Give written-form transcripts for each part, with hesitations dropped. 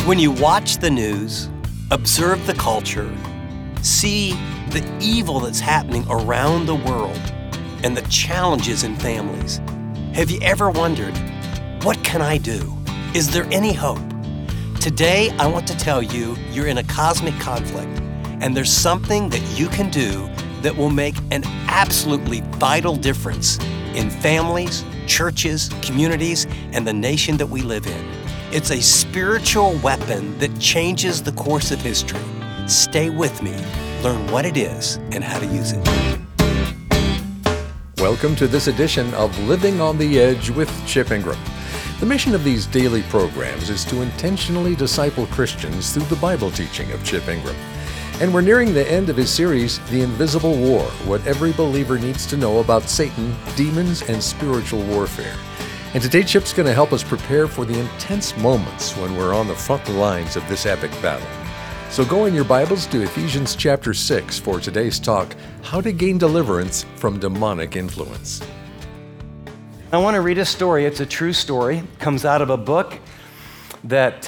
When you watch the news, observe the culture, see the evil that's happening around the world and the challenges in families, have you ever wondered, what can I do? Is there any hope? Today, I want to tell you you're in a cosmic conflict, and there's something that you can do that will make an absolutely vital difference in families, churches, communities, and the nation that we live in. It's a spiritual weapon that changes the course of history. Stay with me, learn what it is and how to use it. Welcome to this edition of Living on the Edge with Chip Ingram. The mission of these daily programs is to intentionally disciple Christians through the Bible teaching of Chip Ingram. And we're nearing the end of his series, The Invisible War, what every believer needs to know about Satan, demons, and spiritual warfare. And today, Chip's going to help us prepare for the intense moments when we're on the front lines of this epic battle. So go in your Bibles to Ephesians chapter 6 for today's talk, How to Gain Deliverance from Demonic Influence. I want to read a story. It's a true story. It comes out of a book that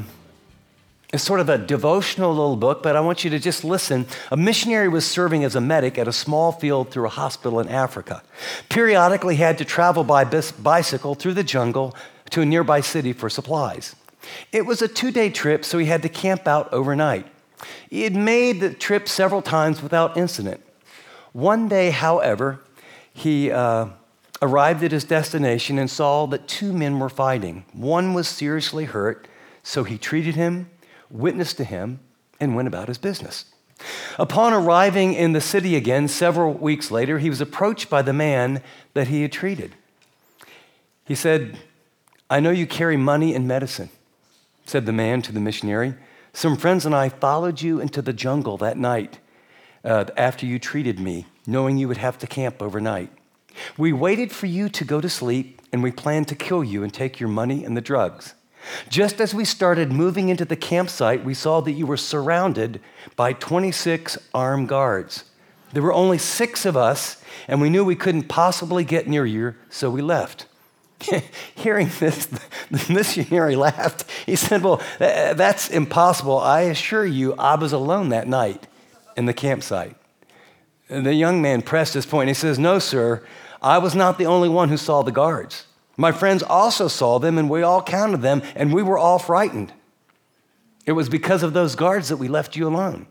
is sort of a devotional little book, but I want you to just listen. A missionary was serving as a medic at a small field through a hospital in Africa. Periodically, he had to travel by bicycle through the jungle to a nearby city for supplies. It was a 2-day trip, so he had to camp out overnight. He had made the trip several times without incident. One day, however, he arrived at his destination and saw that 2 men were fighting. One was seriously hurt, so he treated him, witnessed to him, and went about his business. Upon arriving in the city again several weeks later, he was approached by the man that he had treated. He said, "I know you carry money and medicine," said the man to the missionary. "Some friends and I followed you into the jungle that night after you treated me, knowing you would have to camp overnight. We waited for you to go to sleep, and we planned to kill you and take your money and the drugs. Just as we started moving into the campsite, we saw that you were surrounded by 26 armed guards. There were only 6 of us, and we knew we couldn't possibly get near you, so we left." Hearing this, the missionary laughed. He said, "Well, that's impossible. I assure you, I was alone that night in the campsite." And the young man pressed his point. He says, "No, sir, I was not the only one who saw the guards. My friends also saw them, and we all counted them, and we were all frightened. It was because of those guards that we left you alone."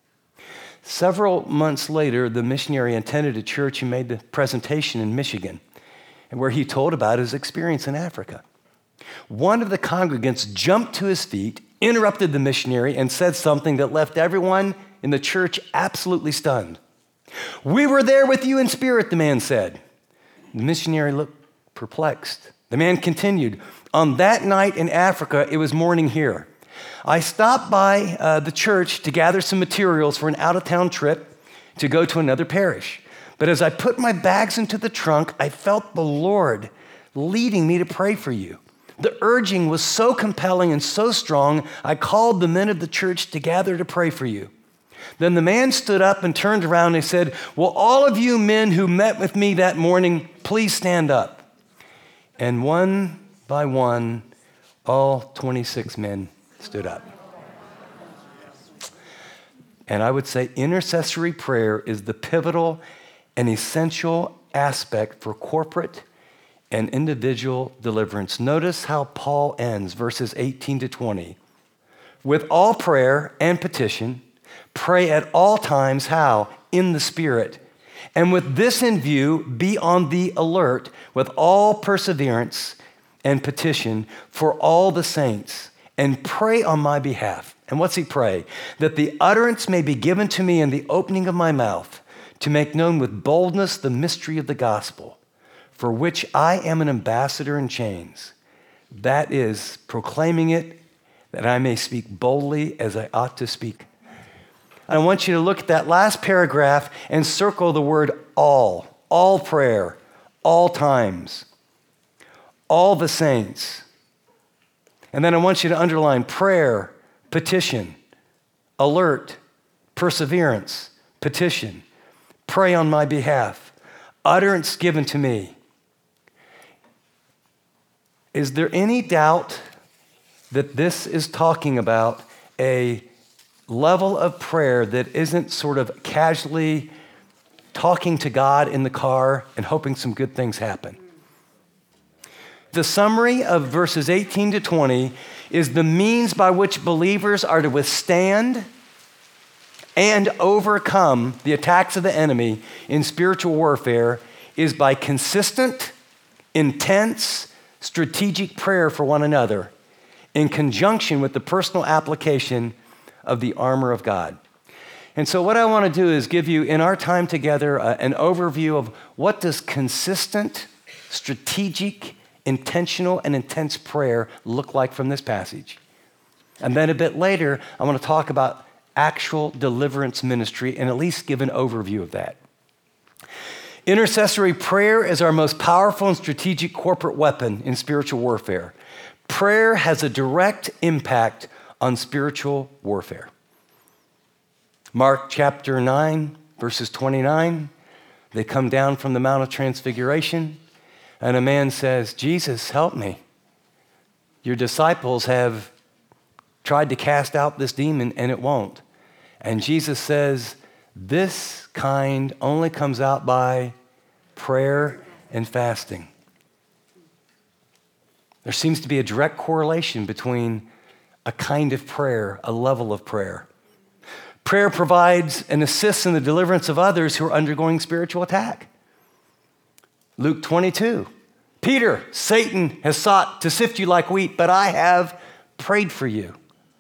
Several months later, the missionary attended a church and made the presentation in Michigan, and where he told about his experience in Africa. One of the congregants jumped to his feet, interrupted the missionary, and said something that left everyone in the church absolutely stunned. "We were there with you in spirit," the man said. The missionary looked perplexed. The man continued, "On that night in Africa, it was morning here. I stopped by the church to gather some materials for an out-of-town trip to go to another parish. But as I put my bags into the trunk, I felt the Lord leading me to pray for you. The urging was so compelling and so strong, I called the men of the church to gather to pray for you. Then the man stood up and turned around and said, 'Will all of you men who met with me that morning, please stand up?' And one by one, all 26 men stood up." And I would say intercessory prayer is the pivotal and essential aspect for corporate and individual deliverance. Notice how Paul ends verses 18 to 20. "With all prayer and petition, pray at all times," how? "In the Spirit. And with this in view, be on the alert with all perseverance and petition for all the saints, and pray on my behalf." And what's he pray? "That the utterance may be given to me in the opening of my mouth, to make known with boldness the mystery of the gospel, for which I am an ambassador in chains. That is, proclaiming it, that I may speak boldly as I ought to speak." I want you to look at that last paragraph and circle the word all prayer, all times, all the saints. And then I want you to underline prayer, petition, alert, perseverance, petition, pray on my behalf, utterance given to me. Is there any doubt that this is talking about a level of prayer that isn't sort of casually talking to God in the car and hoping some good things happen. The summary of verses 18 to 20 is the means by which believers are to withstand and overcome the attacks of the enemy in spiritual warfare is by consistent, intense, strategic prayer for one another in conjunction with the personal application of the armor of God. And so what I want to do is give you, in our time together, an overview of what does consistent, strategic, intentional, and intense prayer look like from this passage. And then a bit later, I want to talk about actual deliverance ministry and at least give an overview of that. Intercessory prayer is our most powerful and strategic corporate weapon in spiritual warfare. Prayer has a direct impact on spiritual warfare. Mark chapter 9, verses 29, they come down from the Mount of Transfiguration, and a man says, Jesus, help me. Your disciples have tried to cast out this demon, and it won't. And Jesus says, this kind only comes out by prayer and fasting. There seems to be a direct correlation between a kind of prayer, a level of prayer. Prayer provides and assists in the deliverance of others who are undergoing spiritual attack. Luke 22, Peter, Satan has sought to sift you like wheat, but I have prayed for you.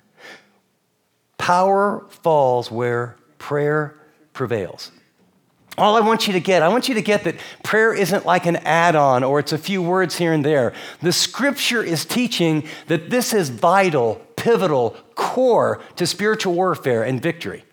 Power falls where prayer prevails. All I want you to get that prayer isn't like an add-on or it's a few words here and there. The scripture is teaching that this is vital, pivotal, core to spiritual warfare and victory.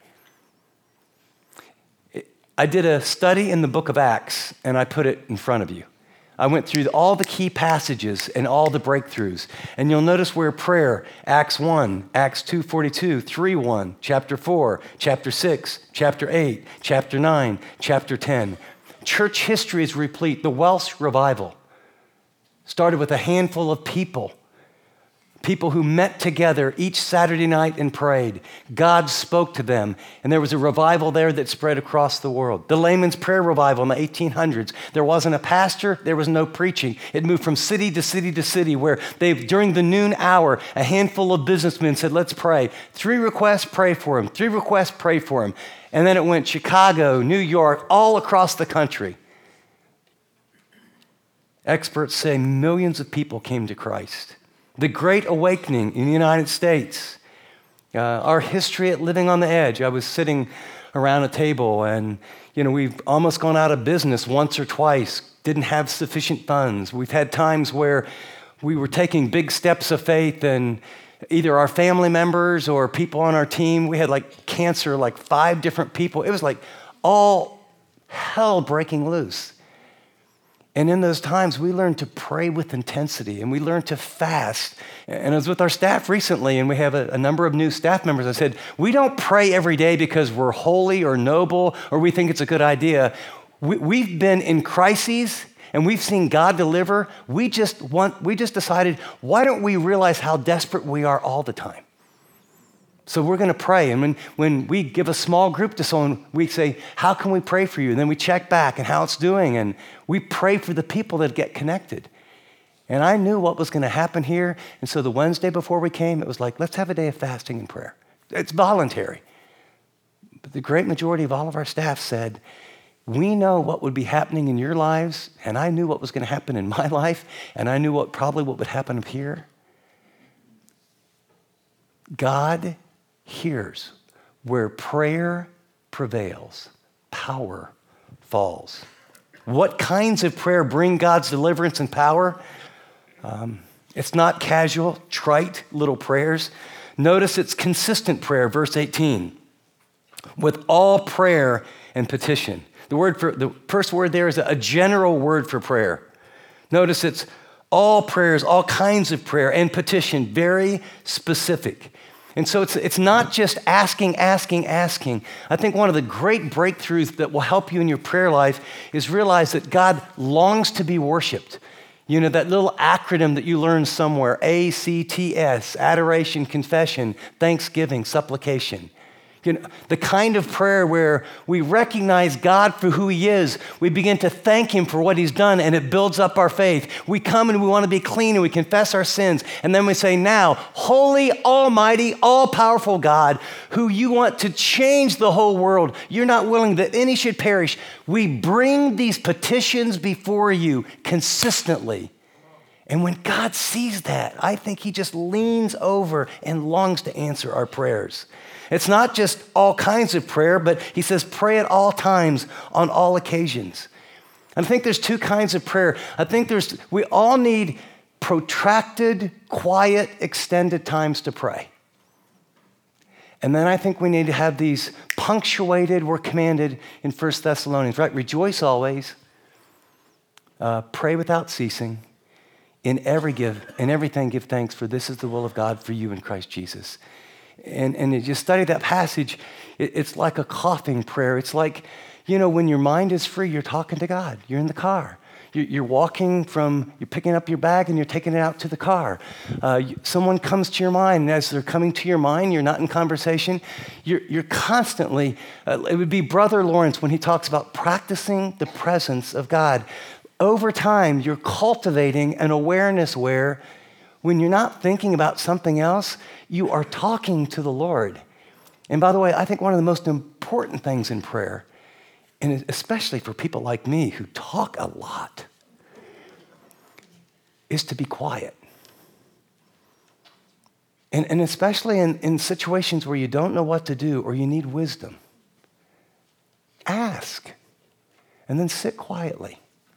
I did a study in the book of Acts and I put it in front of you. I went through all the key passages and all the breakthroughs. And you'll notice where prayer, Acts 1, Acts 2:42, 3:1, chapter 4, chapter 6, chapter 8, chapter 9, chapter 10. Church history is replete. The Welsh revival started with a handful of people who met together each Saturday night and prayed. God spoke to them, and there was a revival there that spread across the world. The Layman's Prayer Revival in the 1800s. There wasn't a pastor, there was no preaching. It moved from city to city to city where during the noon hour, a handful of businessmen said, let's pray. 3 requests, pray for him. 3 requests, pray for him. And then it went Chicago, New York, all across the country. Experts say millions of people came to Christ. The Great Awakening in the United States, our history at Living on the Edge. I was sitting around a table and, we've almost gone out of business once or twice, didn't have sufficient funds. We've had times where we were taking big steps of faith and either our family members or people on our team, we had like cancer, like 5 different people. It was like all hell breaking loose. And in those times, we learned to pray with intensity and we learned to fast. And I was with our staff recently, and we have a number of new staff members. I said, we don't pray every day because we're holy or noble or we think it's a good idea. We've been in crises and we've seen God deliver. We just decided, why don't we realize how desperate we are all the time? So we're going to pray. And when we give a small group to someone, we say, how can we pray for you? And then we check back and how it's doing. And we pray for the people that get connected. And I knew what was going to happen here. And so the Wednesday before we came, it was like, let's have a day of fasting and prayer. It's voluntary. But the great majority of all of our staff said, we know what would be happening in your lives. And I knew what was going to happen in my life. And I knew what would happen up here. God hears where prayer prevails, power falls. What kinds of prayer bring God's deliverance and power? It's not casual, trite little prayers. Notice it's consistent prayer, verse 18. With all prayer and petition. The first word there is a general word for prayer. Notice it's all prayers, all kinds of prayer and petition, very specific. And so it's not just asking. I think one of the great breakthroughs that will help you in your prayer life is realize that God longs to be worshiped. You know, that little acronym that you learned somewhere, ACTS, adoration, confession, thanksgiving, supplication. You know, the kind of prayer where we recognize God for who he is. We begin to thank him for what he's done, and it builds up our faith. We come and we want to be clean, and we confess our sins. And then we say, now, holy, almighty, all-powerful God, who you want to change the whole world. You're not willing that any should perish. We bring these petitions before you consistently. And when God sees that, I think he just leans over and longs to answer our prayers. It's not just all kinds of prayer, but he says pray at all times, on all occasions. I think there's two kinds of prayer. I think we all need protracted, quiet, extended times to pray. And then I think we need to have these punctuated, we're commanded in 1 Thessalonians, right? Rejoice always, pray without ceasing, in everything give thanks, for this is the will of God for you in Christ Jesus. And as you study that passage, it's like a coughing prayer. It's like, you know, when your mind is free, you're talking to God. You're in the car. You're picking up your bag and you're taking it out to the car. Someone comes to your mind, and as they're coming to your mind, you're not in conversation. You're constantly, it would be Brother Lawrence when he talks about practicing the presence of God. Over time, you're cultivating an awareness where when you're not thinking about something else, you are talking to the Lord. And by the way, I think one of the most important things in prayer, and especially for people like me who talk a lot, is to be quiet. And especially in situations where you don't know what to do or you need wisdom, ask and then sit quietly.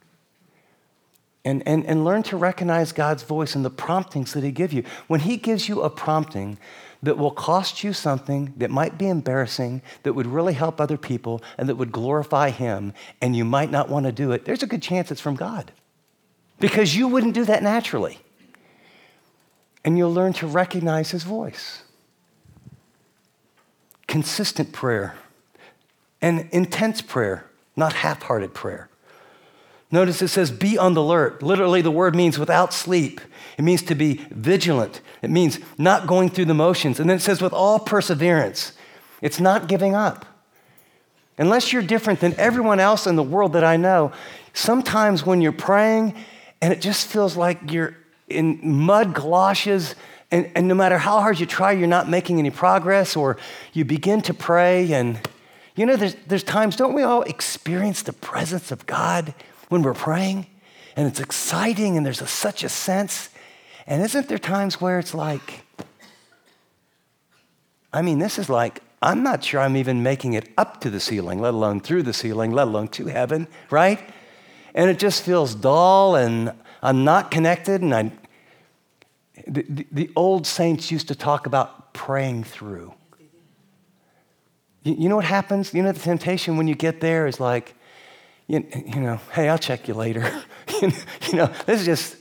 And learn to recognize God's voice and the promptings that he gives you. When he gives you a prompting that will cost you something that might be embarrassing, that would really help other people, and that would glorify him, and you might not want to do it, there's a good chance it's from God. Because you wouldn't do that naturally. And you'll learn to recognize his voice. Consistent prayer and intense prayer, not half-hearted prayer. Notice it says, be on the alert. Literally, the word means without sleep. It means to be vigilant. It means not going through the motions. And then it says, with all perseverance. It's not giving up. Unless you're different than everyone else in the world that I know, sometimes when you're praying and it just feels like you're in mud galoshes, and no matter how hard you try, you're not making any progress, or you begin to pray, and you know, there's times, don't we all experience the presence of God when we're praying, and it's exciting, and there's such a sense. And isn't there times where it's like, this is like, I'm not sure I'm even making it up to the ceiling, let alone through the ceiling, let alone to heaven, right? And it just feels dull, and I'm not connected, and the old saints used to talk about praying through. You know what happens? You know, the temptation when you get there is like, you know, hey, I'll check you later. you know, this is just,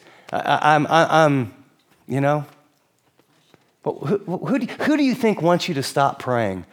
you know. But who do you think wants you to stop praying?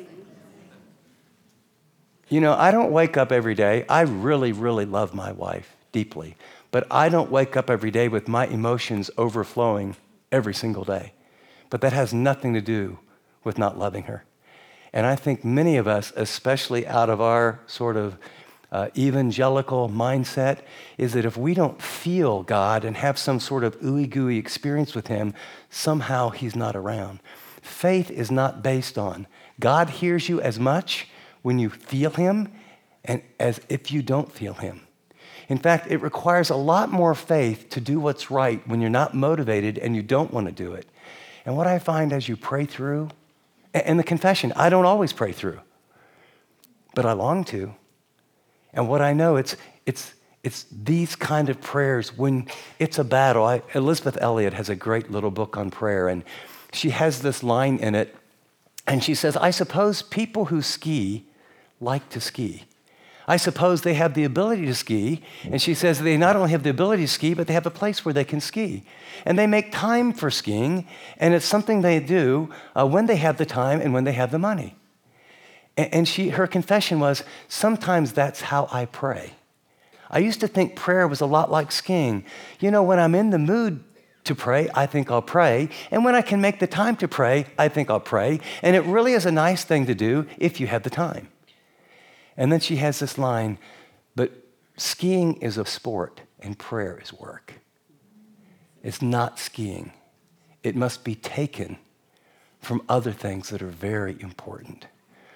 You know, I don't wake up every day. I really, really love my wife deeply. But I don't wake up every day with my emotions overflowing every single day. But that has nothing to do with not loving her. And I think many of us, especially out of our sort of evangelical mindset, is that if we don't feel God and have some sort of ooey-gooey experience with him, somehow he's not around. Faith is not based on God hears you as much when you feel him and as if you don't feel him. In fact, it requires a lot more faith to do what's right when you're not motivated and you don't want to do it. And what I find as you pray through, and the confession, I don't always pray through, but I long to. And what I know, it's these kind of prayers when it's a battle. Elizabeth Elliot has a great little book on prayer, and she has this line in it, and she says, I suppose people who ski like to ski. I suppose they have the ability to ski, and she says they not only have the ability to ski, but they have a place where they can ski. And they make time for skiing, and it's something they do when they have the time and when they have the money. And her confession was, sometimes that's how I pray. I used to think prayer was a lot like skiing. You know, when I'm in the mood to pray, I think I'll pray. And when I can make the time to pray, I think I'll pray. And it really is a nice thing to do if you have the time. And then she has this line, but skiing is a sport and prayer is work. It's not skiing. It must be taken from other things that are very important.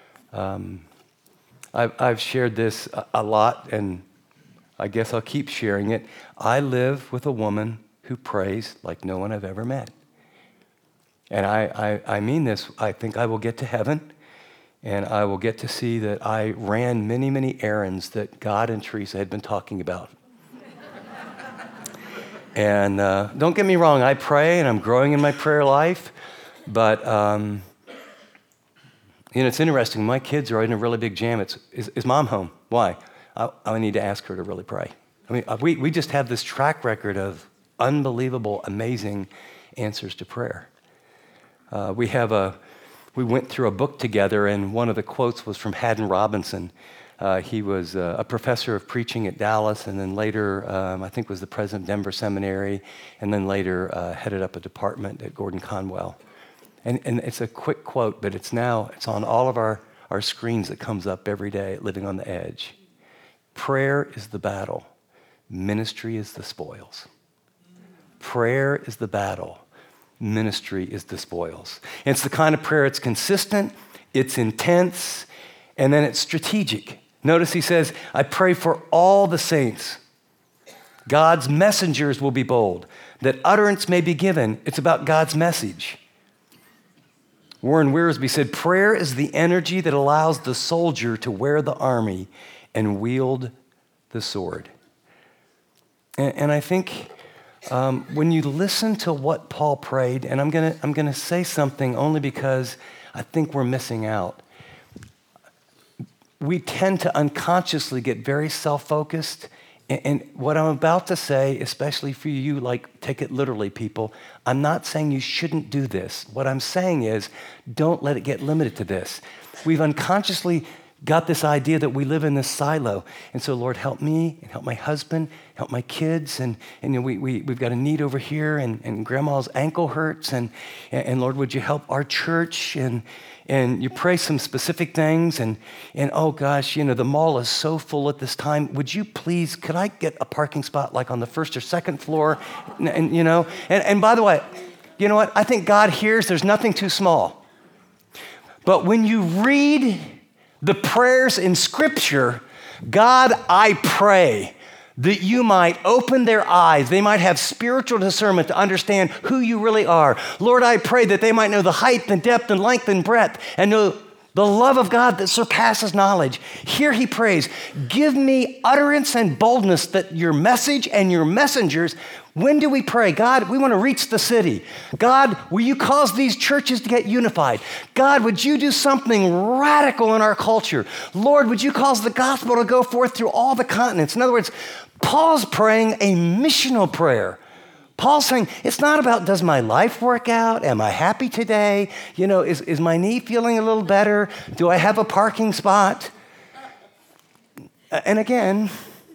I've shared this a lot, and I guess I'll keep sharing it. I live with a woman who prays like no one I've ever met. And I mean this. I think I will get to heaven, and I will get to see that I ran many, many errands that God and Teresa had been talking about. And don't get me wrong, I pray, and I'm growing in my prayer life. But, it's interesting. My kids are in a really big jam. Is Mom home? Why? I need to ask her to really pray. I mean, we just have this track record of unbelievable, amazing answers to prayer. We went through a book together, and one of the quotes was from Haddon Robinson. He was a professor of preaching at Dallas, and then later, I think was the president of Denver Seminary, and then later headed up a department at Gordon Conwell. And it's a quick quote, but it's on all of our screens that comes up every day at Living on the Edge. Prayer is the battle. Ministry is the spoils. Prayer is the battle. Ministry is the spoils. And it's the kind of prayer it's consistent, it's intense, and then it's strategic. Notice he says, I pray for all the saints. God's messengers will be bold, that utterance may be given. It's about God's message. Warren Wiersbe said, prayer is the energy that allows the soldier to wear the army and wield the sword. And I think when you listen to what Paul prayed, and I'm gonna say something only because I think we're missing out. We tend to unconsciously get very self-focused. And what I'm about to say, especially for you, like, take it literally, people, I'm not saying you shouldn't do this. What I'm saying is, don't let it get limited to this. We've unconsciously got this idea that we live in this silo. And so, Lord, help me, and help my husband, help my kids, and we've got a need over here, and grandma's ankle hurts, and Lord, would you help our church? And you pray some specific things, and oh gosh, the mall is so full at this time. Would you please, could I get a parking spot like on the first or second floor? And by the way, you know what? I think God hears there's nothing too small. But when you read the prayers in Scripture, God, I pray that you might open their eyes. They might have spiritual discernment to understand who you really are. Lord, I pray that they might know the height and depth and length and breadth and know the love of God that surpasses knowledge. Here he prays, give me utterance and boldness that your message and your messengers. When do we pray? God, we want to reach the city. God, will you cause these churches to get unified? God, would you do something radical in our culture? Lord, would you cause the gospel to go forth through all the continents? In other words, Paul's praying a missional prayer. Paul's saying, it's not about, does my life work out? Am I happy today? Is my knee feeling a little better? Do I have a parking spot? And again,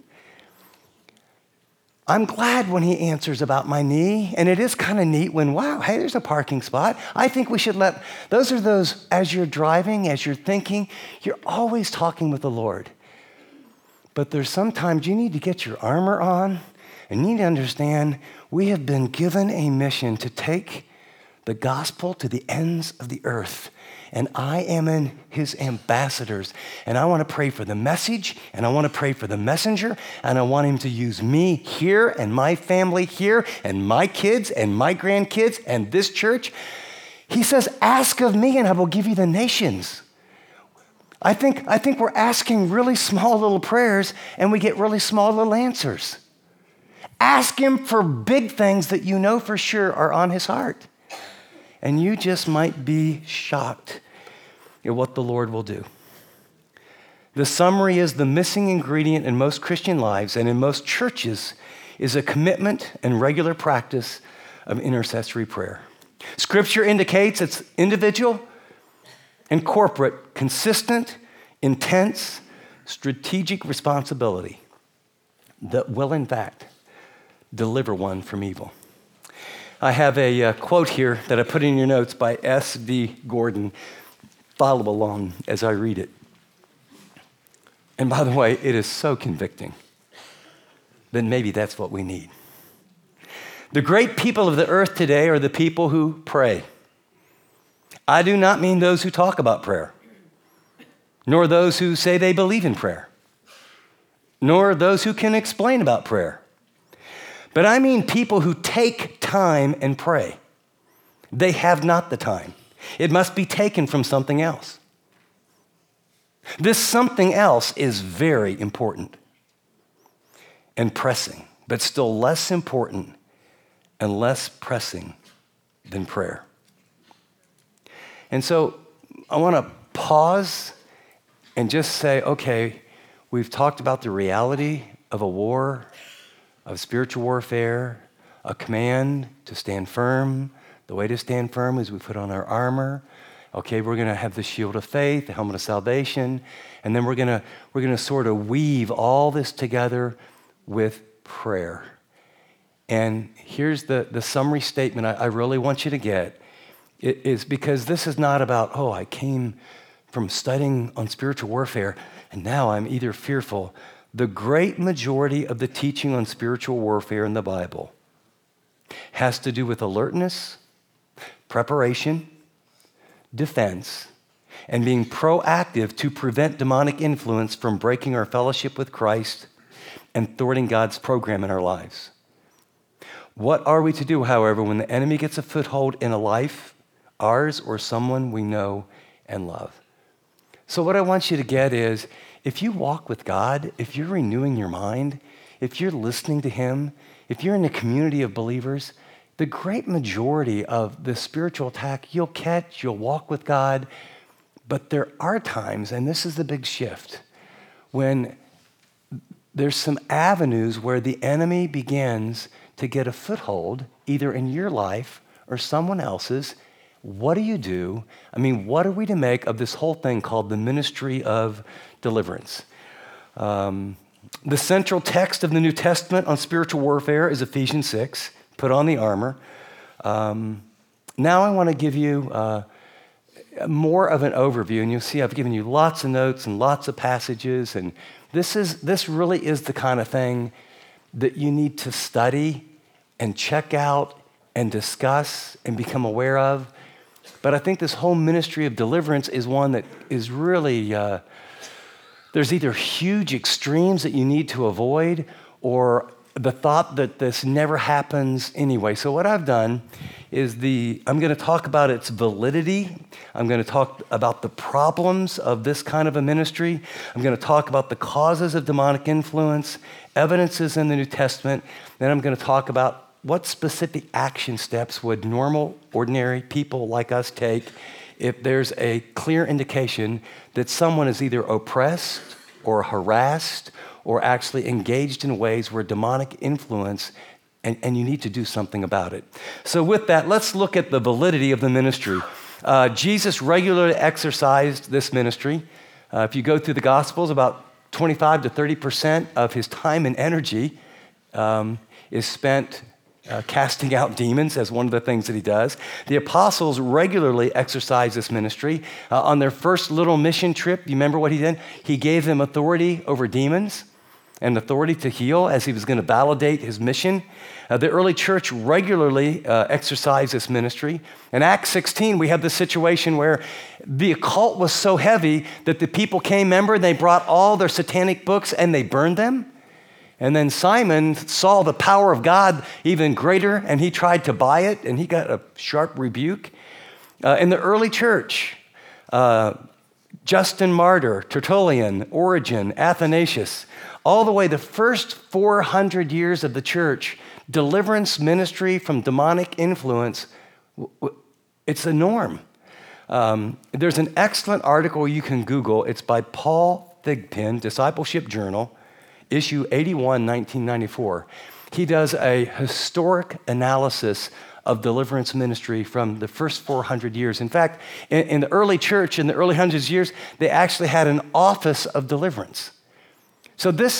I'm glad when he answers about my knee, and it is kind of neat when, wow, hey, there's a parking spot. I think we should those, as you're driving, as you're thinking, you're always talking with the Lord. But there's sometimes you need to get your armor on, and you need to understand we have been given a mission to take the gospel to the ends of the earth. And I am in his ambassadors. And I want to pray for the message, and I want to pray for the messenger, and I want him to use me here and my family here and my kids and my grandkids and this church. He says, ask of me and I will give you the nations. I think we're asking really small little prayers and we get really small little answers. Ask him for big things that you know for sure are on his heart. And you just might be shocked at what the Lord will do. The summary is the missing ingredient in most Christian lives and in most churches is a commitment and regular practice of intercessory prayer. Scripture indicates it's individual and corporate, consistent, intense, strategic responsibility. that will, in fact, deliver one from evil. I have a quote here that I put in your notes by S.V. Gordon. Follow along as I read it. And by the way, it is so convicting that maybe that's what we need. The great people of the earth today are the people who pray. I do not mean those who talk about prayer, nor those who say they believe in prayer, nor those who can explain about prayer. But I mean people who take time and pray. They have not the time. It must be taken from something else. This something else is very important and pressing, but still less important and less pressing than prayer. And so I want to pause and just say, okay, we've talked about the reality of a war, of spiritual warfare, a command to stand firm. The way to stand firm is we put on our armor. Okay, we're going to have the shield of faith, the helmet of salvation, and then we're going to sort of weave all this together with prayer. And here's the summary statement I really want you to get. It is because this is not about, I came from studying on spiritual warfare, and now I'm either fearful. The great majority of the teaching on spiritual warfare in the Bible has to do with alertness, preparation, defense, and being proactive to prevent demonic influence from breaking our fellowship with Christ and thwarting God's program in our lives. What are we to do, however, when the enemy gets a foothold in a life, ours or someone we know and love? So what I want you to get is, if you walk with God, if you're renewing your mind, if you're listening to Him, if you're in a community of believers, the great majority of the spiritual attack you'll catch, you'll walk with God, but there are times, and this is the big shift, when there's some avenues where the enemy begins to get a foothold, either in your life or someone else's. What do you do? What are we to make of this whole thing called the ministry of deliverance? The central text of the New Testament on spiritual warfare is Ephesians 6, put on the armor. Now I want to give you more of an overview, and you'll see I've given you lots of notes and lots of passages, and this really is the kind of thing that you need to study and check out and discuss and become aware of. But I think this whole ministry of deliverance is one that is really, there's either huge extremes that you need to avoid or the thought that this never happens anyway. So what I've done is I'm going to talk about its validity. I'm going to talk about the problems of this kind of a ministry. I'm going to talk about the causes of demonic influence, evidences in the New Testament. Then I'm going to talk about what specific action steps would normal, ordinary people like us take if there's a clear indication that someone is either oppressed or harassed or actually engaged in ways where demonic influence, and you need to do something about it. So with that, let's look at the validity of the ministry. Jesus regularly exercised this ministry. If you go through the Gospels, about 25 to 30% of his time and energy is spent casting out demons as one of the things that he does. The apostles regularly exercise this ministry. On their first little mission trip, you remember what he did? He gave them authority over demons and authority to heal as he was going to validate his mission. The early church regularly exercised this ministry. In Acts 16, we have this situation where the occult was so heavy that the people came, remember, and they brought all their satanic books and they burned them. And then Simon saw the power of God even greater, and he tried to buy it, and he got a sharp rebuke. In the early church, Justin Martyr, Tertullian, Origen, Athanasius, all the way the first 400 years of the church, deliverance ministry from demonic influence, it's a norm. There's an excellent article you can Google. It's by Paul Thigpen, Discipleship Journal, issue 81, 1994. He does a historic analysis of deliverance ministry from the first 400 years. In fact, in the early church, in the early hundreds of years, they actually had an office of deliverance. So this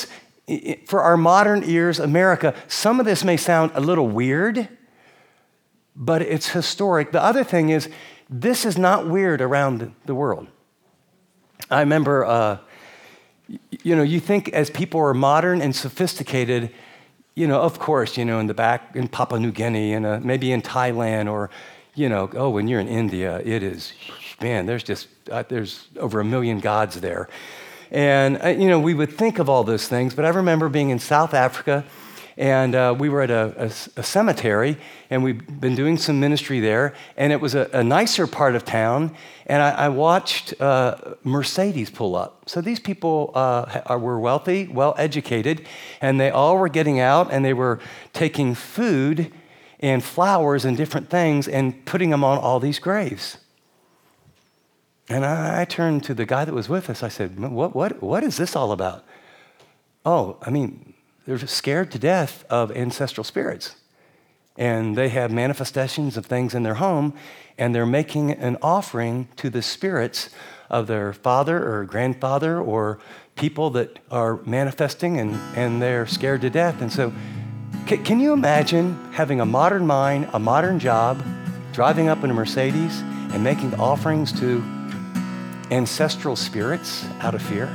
for our modern ears, America, some of this may sound a little weird, but it's historic. The other thing is, this is not weird around the world. I remember, you think as people are modern and sophisticated, of course, in the back in Papua New Guinea and maybe in Thailand or, when you're in India, it is, man, there's over 1 million gods there. And, we would think of all those things, but I remember being in South Africa, and we were at a cemetery, and we've been doing some ministry there, and it was a nicer part of town, and I watched Mercedes pull up. So these people were wealthy, well-educated, and they all were getting out, and they were taking food and flowers and different things and putting them on all these graves. And I turned to the guy that was with us. I said, what is this all about? Oh, they're scared to death of ancestral spirits. And they have manifestations of things in their home, and they're making an offering to the spirits of their father or grandfather or people that are manifesting, and they're scared to death. And so can you imagine having a modern mind, a modern job, driving up in a Mercedes and making offerings to ancestral spirits out of fear?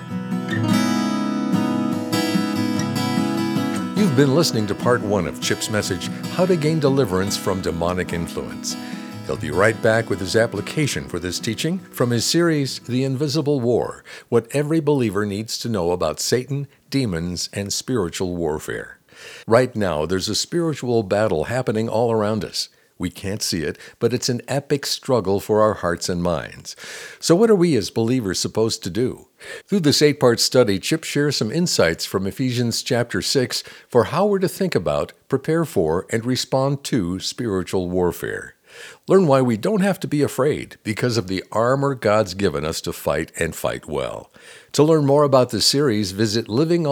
You've been listening to part 1 of Chip's message, How to Gain Deliverance from Demonic Influence. He'll be right back with his application for this teaching from his series, The Invisible War, What Every Believer Needs to Know About Satan, Demons, and Spiritual Warfare. Right now, there's a spiritual battle happening all around us. We can't see it, but it's an epic struggle for our hearts and minds. So what are we as believers supposed to do? Through this 8-part study, Chip shares some insights from Ephesians chapter 6 for how we're to think about, prepare for, and respond to spiritual warfare. Learn why we don't have to be afraid because of the armor God's given us to fight and fight well. To learn more about this series, visit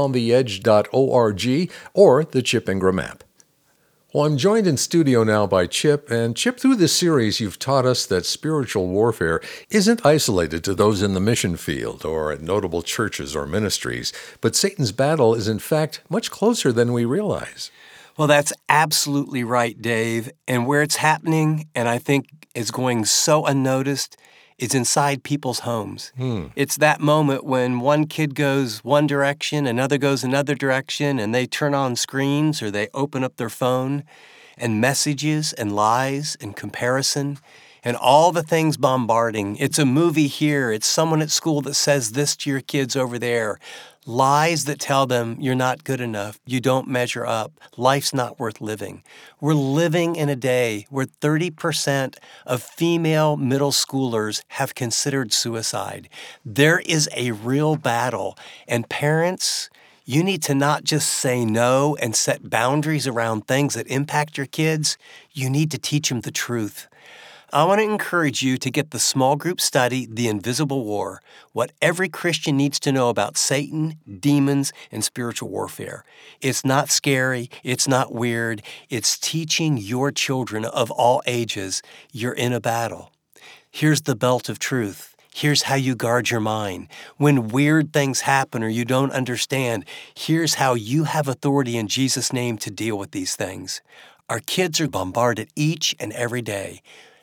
livingontheedge.org or the Chip Ingram app. Well, I'm joined in studio now by Chip, and Chip, through this series, you've taught us that spiritual warfare isn't isolated to those in the mission field or at notable churches or ministries, but Satan's battle is in fact much closer than we realize. Well, that's absolutely right, Dave. And where it's happening, and I think is going so unnoticed, is inside people's homes. It's that moment when one kid goes one direction, another goes another direction, and they turn on screens or they open up their phone, and messages and lies and comparison and all the things bombarding. It's a movie here. It's someone at school that says this to your kids over there. Lies that tell them you're not good enough, you don't measure up, life's not worth living. We're living in a day where 30% of female middle schoolers have considered suicide. There is a real battle, and parents, you need to not just say no and set boundaries around things that impact your kids. You need to teach them the truth. I want to encourage you to get the small group study, The Invisible War, What Every Christian Needs to Know About Satan, Demons, and Spiritual Warfare. It's not scary. It's not weird. It's teaching your children of all ages you're in a battle. Here's the belt of truth. Here's how you guard your mind. When weird things happen or you don't understand, here's how you have authority in Jesus' name to deal with these things. Our kids are bombarded each and every day.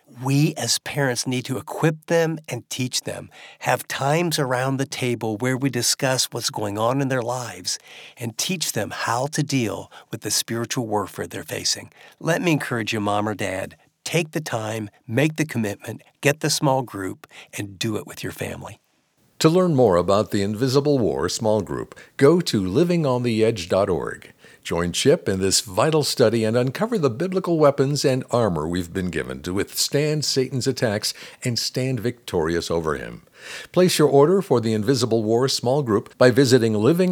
We as parents need to equip them and teach them, have times around the table where we discuss what's going on in their lives and teach them how to deal with the spiritual warfare they're facing. Let me encourage you, Mom or Dad, take the time, make the commitment, get the small group, and do it with your family. To learn more about the Invisible War small group, go to livingontheedge.org. Join Chip in this vital study and uncover the biblical weapons and armor we've been given to withstand Satan's attacks and stand victorious over him. Place your order for the Invisible War small group by visiting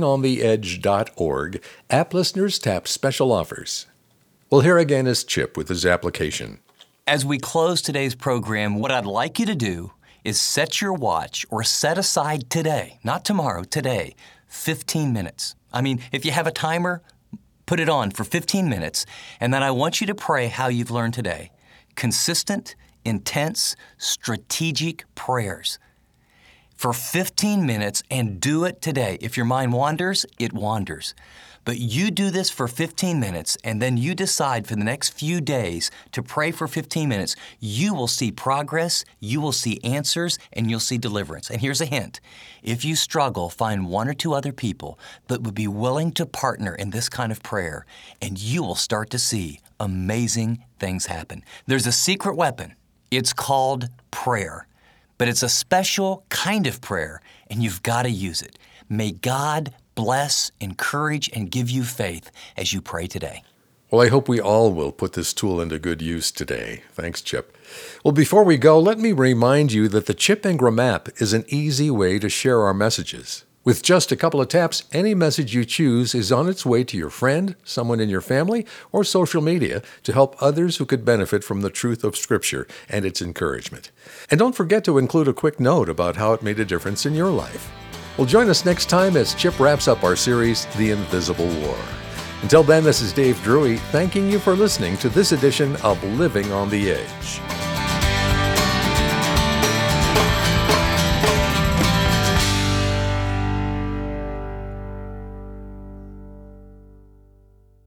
livingontheedge.org. App listeners tap special offers. Well, here again is Chip with his application. As we close today's program, what I'd like you to do is set your watch or set aside today, not tomorrow, today, 15 minutes. If you have a timer, put it on for 15 minutes, and then I want you to pray how you've learned today. Consistent, intense, strategic prayers. for 15 minutes and do it today. If your mind wanders, it wanders. But you do this for 15 minutes, and then you decide for the next few days to pray for 15 minutes. You will see progress, you will see answers, and you'll see deliverance. And here's a hint. If you struggle, find one or two other people that would be willing to partner in this kind of prayer, and you will start to see amazing things happen. There's a secret weapon. It's called prayer. But it's a special kind of prayer, and you've got to use it. May God bless, encourage, and give you faith as you pray today. Well, I hope we all will put this tool into good use today. Thanks, Chip. Well, before we go, let me remind you that the Chip Ingram app is an easy way to share our messages. With just a couple of taps, any message you choose is on its way to your friend, someone in your family, or social media to help others who could benefit from the truth of Scripture and its encouragement. And don't forget to include a quick note about how it made a difference in your life. Well, join us next time as Chip wraps up our series, The Invisible War. Until then, this is Dave Drury, thanking you for listening to this edition of Living on the Edge.